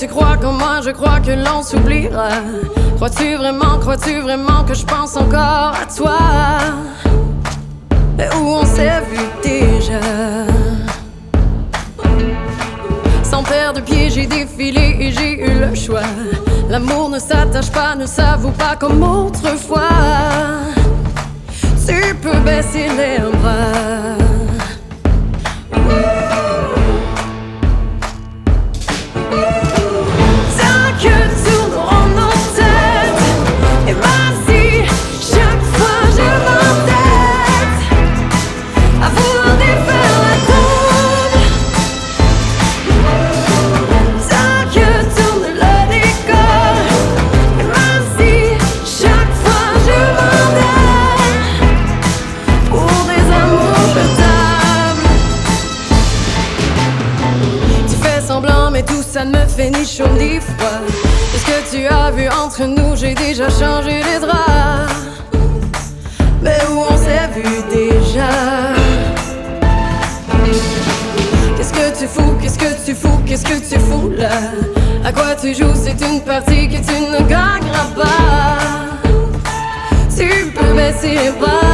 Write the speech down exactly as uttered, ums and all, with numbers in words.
tu crois comme moi, je crois que l'on s'oubliera. Crois-tu vraiment, crois-tu vraiment que je pense encore à toi? Et où on s'est vu déjà. Sans perdre de pied, j'ai défilé et j'ai eu le choix. L'amour ne s'attache pas, ne s'avoue pas comme autrefois. Tu peux baisser les bras. Ça ne me fait ni chaud ni froid. Est-ce que tu as vu entre nous, j'ai déjà changé les draps. Mais où on s'est vu déjà. Qu'est-ce que tu fous, qu'est-ce que tu fous, qu'est-ce que tu fous là? À quoi tu joues, c'est une partie que tu ne gagneras pas. Tu peux baisser les bras.